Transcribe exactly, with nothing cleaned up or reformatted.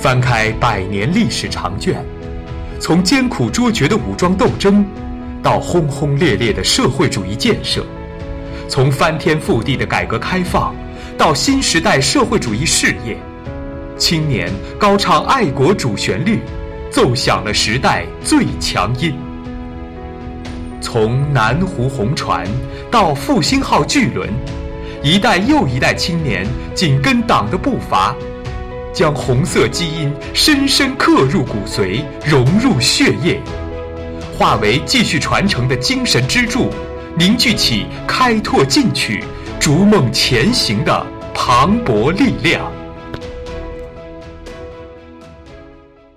翻开百年历史长卷，从艰苦卓绝的武装斗争，到轰轰烈烈的社会主义建设，从翻天覆地的改革开放，到新时代社会主义事业，青年高唱爱国主旋律，奏响了时代最强音。从南湖红船到复兴号巨轮，一代又一代青年紧跟党的步伐，将红色基因深深刻入骨髓，融入血液，化为继续传承的精神支柱，凝聚起开拓进取、逐梦前行的磅礴力量。